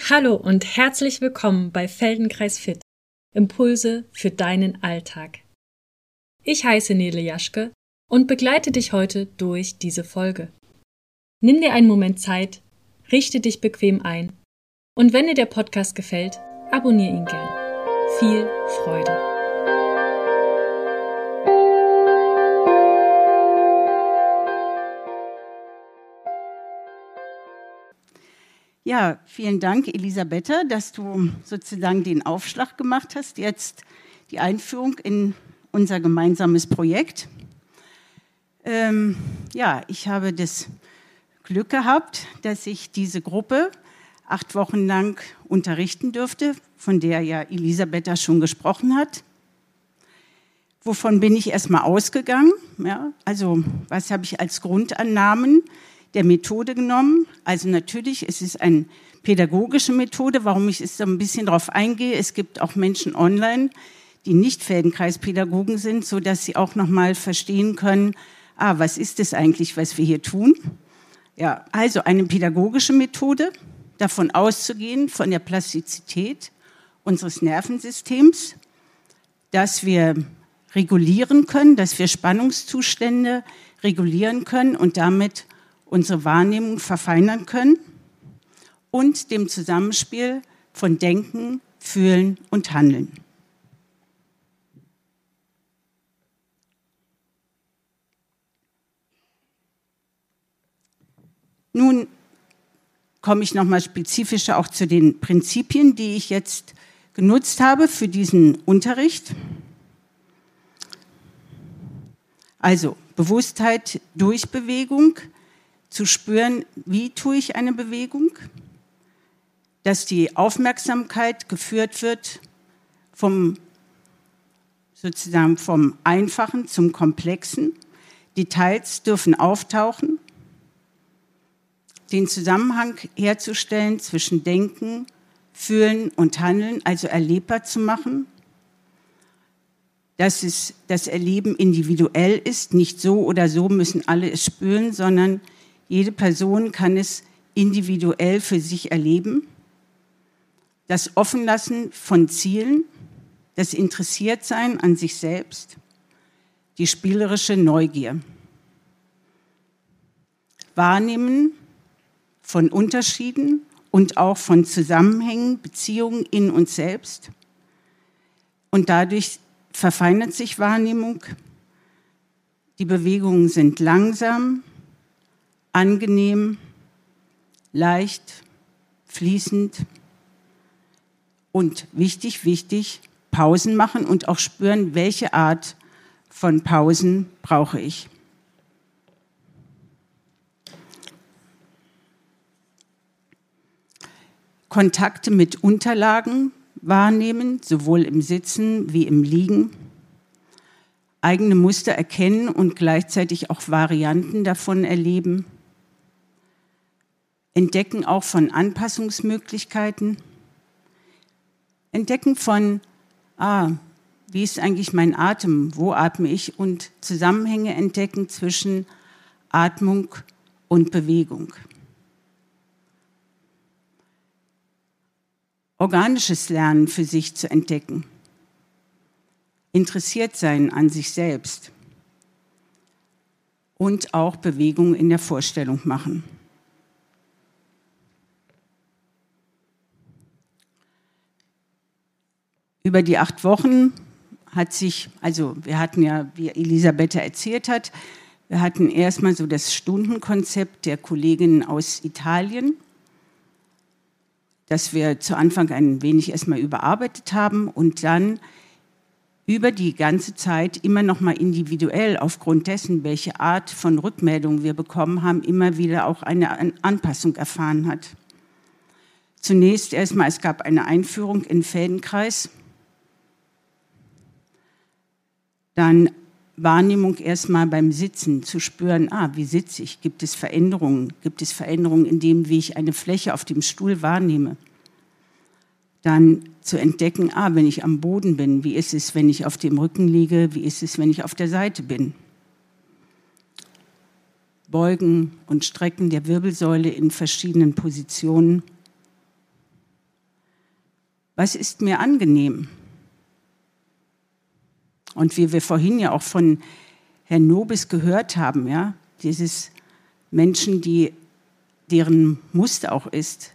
Hallo und herzlich willkommen bei Feldenkreis Fit, Impulse für deinen Alltag. Ich heiße Nele Jaschke und begleite dich heute durch diese Folge. Nimm dir einen Moment Zeit, richte dich bequem ein und wenn dir der Podcast gefällt, abonniere ihn gern. Viel Freude! Ja, vielen Dank, Elisabetta, dass du sozusagen den Aufschlag gemacht hast, jetzt die Einführung in unser gemeinsames Projekt. Ich habe das Glück gehabt, dass ich diese Gruppe 8 Wochen lang unterrichten durfte, von der ja Elisabetta schon gesprochen hat. Wovon bin ich erstmal ausgegangen? Ja, also was habe ich als Grundannahmen der Methode genommen? Also natürlich, es ist eine pädagogische Methode, warum ich so ein bisschen darauf eingehe. Es gibt auch Menschen online, die nicht Feldenkreispädagogen sind, sodass sie auch nochmal verstehen können, was ist das eigentlich, was wir hier tun? Ja, also eine pädagogische Methode, davon auszugehen, von der Plastizität unseres Nervensystems, dass wir regulieren können, dass wir Spannungszustände regulieren können und damit unsere Wahrnehmung verfeinern können und dem Zusammenspiel von Denken, Fühlen und Handeln. Nun komme ich nochmal spezifischer auch zu den Prinzipien, die ich jetzt genutzt habe für diesen Unterricht. Also Bewusstheit durch Bewegung, zu spüren, wie tue ich eine Bewegung, dass die Aufmerksamkeit geführt wird vom Einfachen zum Komplexen. Details dürfen auftauchen, den Zusammenhang herzustellen zwischen Denken, Fühlen und Handeln, also erlebbar zu machen, dass das Erleben individuell ist, nicht so oder so müssen alle es spüren, sondern jede Person kann es individuell für sich erleben. Das Offenlassen von Zielen, das Interessiertsein an sich selbst, die spielerische Neugier. Wahrnehmen von Unterschieden und auch von Zusammenhängen, Beziehungen in uns selbst. Und dadurch verfeinert sich Wahrnehmung. Die Bewegungen sind langsam, angenehm, leicht, fließend und wichtig, Pausen machen und auch spüren, welche Art von Pausen brauche ich. Kontakte mit Unterlagen wahrnehmen, sowohl im Sitzen wie im Liegen. Eigene Muster erkennen und gleichzeitig auch Varianten davon erleben. Entdecken auch von Anpassungsmöglichkeiten. Entdecken von, wie ist eigentlich mein Atem, wo atme ich und Zusammenhänge entdecken zwischen Atmung und Bewegung. Organisches Lernen für sich zu entdecken. Interessiert sein an sich selbst. Und auch Bewegung in der Vorstellung machen. Über die 8 Wochen wir hatten ja, wie Elisabetta erzählt hat, wir hatten erstmal so das Stundenkonzept der Kolleginnen aus Italien, das wir zu Anfang ein wenig erstmal überarbeitet haben und dann über die ganze Zeit immer noch mal individuell aufgrund dessen, welche Art von Rückmeldung wir bekommen haben, immer wieder auch eine Anpassung erfahren hat. Zunächst erstmal, es gab eine Einführung in Feldenkreis, dann Wahrnehmung erstmal beim Sitzen, zu spüren, wie sitze ich, gibt es Veränderungen in dem, wie ich eine Fläche auf dem Stuhl wahrnehme. Dann zu entdecken, wenn ich am Boden bin, wie ist es, wenn ich auf dem Rücken liege, wie ist es, wenn ich auf der Seite bin. Beugen und Strecken der Wirbelsäule in verschiedenen Positionen. Was ist mir angenehm? Und wie wir vorhin ja auch von Herrn Nobis gehört haben, ja, dieses Menschen, deren Muster auch ist,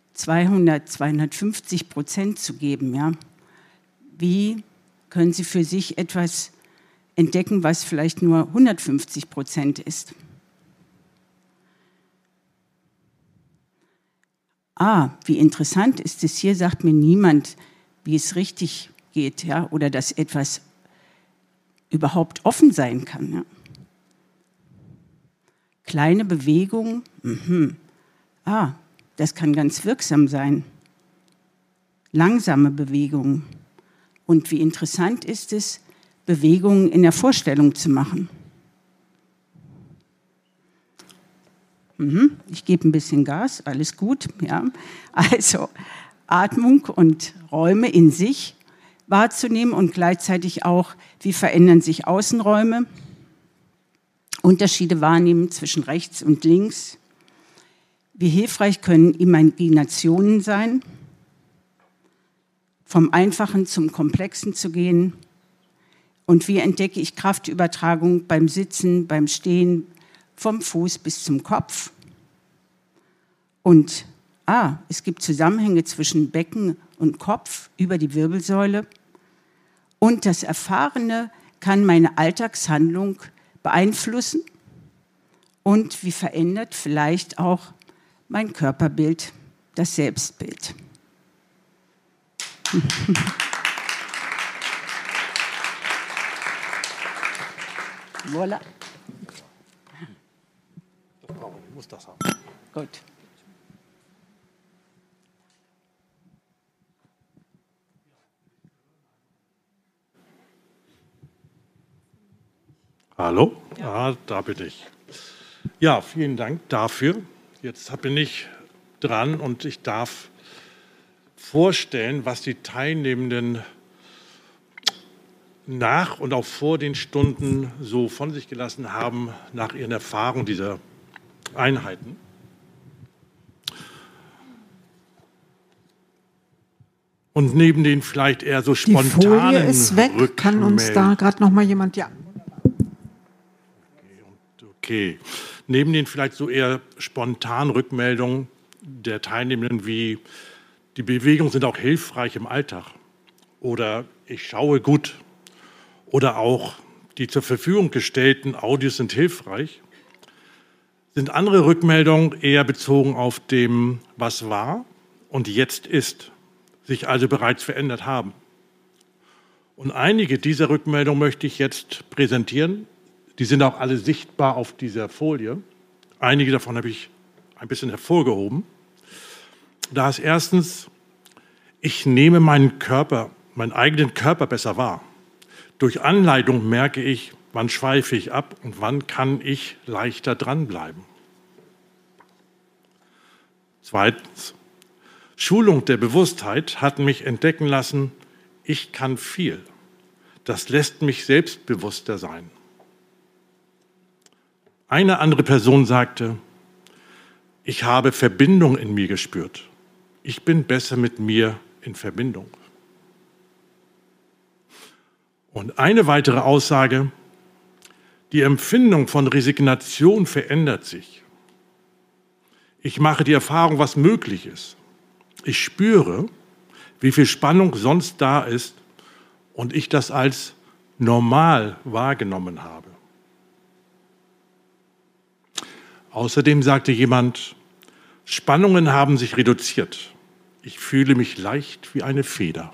250% zu geben, ja. Wie können Sie für sich etwas entdecken, was vielleicht nur 150% ist? Wie interessant ist es, hier sagt mir niemand, wie es richtig geht, ja, oder dass etwas überhaupt offen sein kann. Ja. Kleine Bewegungen, das kann ganz wirksam sein. Langsame Bewegungen. Und wie interessant ist es, Bewegungen in der Vorstellung zu machen. Ich gebe ein bisschen Gas, alles gut. Ja. Also Atmung und Räume in sich wahrzunehmen und gleichzeitig auch, wie verändern sich Außenräume, Unterschiede wahrnehmen zwischen rechts und links. Wie hilfreich können Imaginationen sein, vom Einfachen zum Komplexen zu gehen. Und wie entdecke ich Kraftübertragung beim Sitzen, beim Stehen, vom Fuß bis zum Kopf. Und es gibt Zusammenhänge zwischen Becken und Kopf über die Wirbelsäule. Und das Erfahrene kann meine Alltagshandlung beeinflussen. Und wie verändert vielleicht auch mein Körperbild, das Selbstbild. Voilà. Ich muss das haben. Gut. Hallo? Ja, da bin ich. Ja, vielen Dank dafür. Jetzt bin ich dran und ich darf vorstellen, was die Teilnehmenden nach und auch vor den Stunden so von sich gelassen haben nach ihren Erfahrungen dieser Einheiten. Und neben den vielleicht eher so spontanen Die Folie ist weg. Kann uns da gerade noch mal jemand... Ja. Okay. Neben den vielleicht so eher spontanen Rückmeldungen der Teilnehmenden wie die Bewegungen sind auch hilfreich im Alltag oder ich schaue gut oder auch die zur Verfügung gestellten Audios sind hilfreich, sind andere Rückmeldungen eher bezogen auf dem, was war und jetzt ist, sich also bereits verändert haben. Und einige dieser Rückmeldungen möchte ich jetzt präsentieren. Die sind auch alle sichtbar auf dieser Folie. Einige davon habe ich ein bisschen hervorgehoben. Da ist erstens, ich nehme meinen eigenen Körper besser wahr. Durch Anleitung merke ich, wann schweife ich ab und wann kann ich leichter dranbleiben. Zweitens, Schulung der Bewusstheit hat mich entdecken lassen, ich kann viel. Das lässt mich selbstbewusster sein. Eine andere Person sagte, ich habe Verbindung in mir gespürt. Ich bin besser mit mir in Verbindung. Und eine weitere Aussage, die Empfindung von Resignation verändert sich. Ich mache die Erfahrung, was möglich ist. Ich spüre, wie viel Spannung sonst da ist und ich das als normal wahrgenommen habe. Außerdem sagte jemand, Spannungen haben sich reduziert. Ich fühle mich leicht wie eine Feder.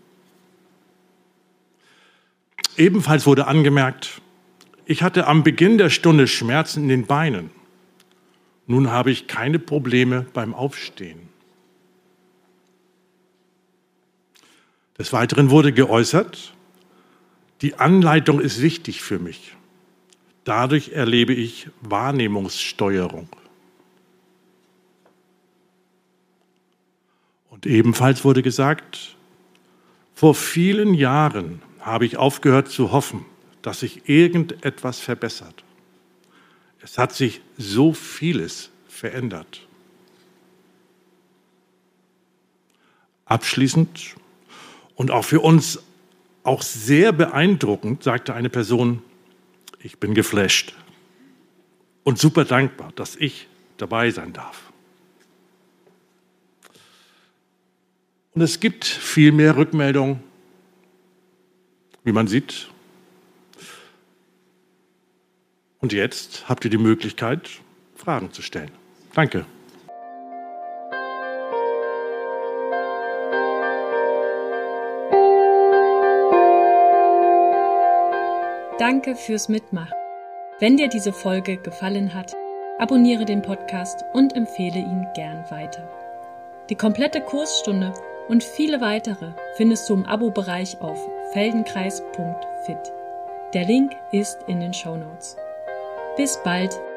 Ebenfalls wurde angemerkt, ich hatte am Beginn der Stunde Schmerzen in den Beinen. Nun habe ich keine Probleme beim Aufstehen. Des Weiteren wurde geäußert, die Anleitung ist wichtig für mich. Dadurch erlebe ich Wahrnehmungssteuerung. Und ebenfalls wurde gesagt, vor vielen Jahren habe ich aufgehört zu hoffen, dass sich irgendetwas verbessert. Es hat sich so vieles verändert. Abschließend und auch für uns auch sehr beeindruckend sagte eine Person: Ich bin geflasht und super dankbar, dass ich dabei sein darf. Und es gibt viel mehr Rückmeldungen, wie man sieht. Und jetzt habt ihr die Möglichkeit, Fragen zu stellen. Danke. Danke fürs Mitmachen. Wenn dir diese Folge gefallen hat, abonniere den Podcast und empfehle ihn gern weiter. Die komplette Kursstunde und viele weitere findest du im Abo-Bereich auf feldenkreis.fit. Der Link ist in den Shownotes. Bis bald!